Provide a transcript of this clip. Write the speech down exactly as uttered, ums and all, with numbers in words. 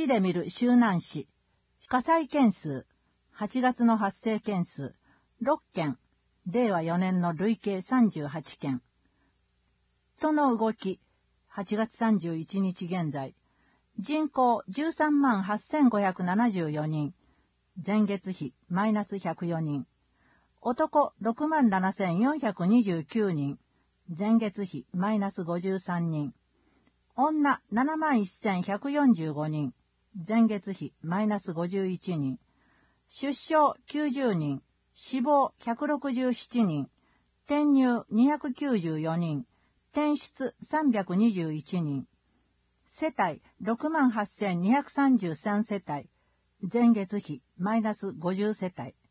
字で見る周南市。火災件数、はちがつの発生件数、ろっけん、れいわよねんの累計さんじゅうはちけん。人の動き、はちがつさんじゅういちにち現在、人口じゅうさんまんはっせんごひゃくななじゅうよにん、前月比マイナスひゃくよにん、男ろくまんななせんよんひゃくにじゅうきゅうにん、前月比マイナスごじゅうさんにん、女ななまんせんひゃくよんじゅうごにん、前月比マイナスごじゅういちにん、出生きゅうじゅうにん、死亡ひゃくろくじゅうななにん、転入にひゃくきゅうじゅうよにん、転出さんびゃくにじゅういちにん、世帯ろくまんはっせんにひゃくさんじゅうさんせたい、前月比マイナスごじゅうせたい。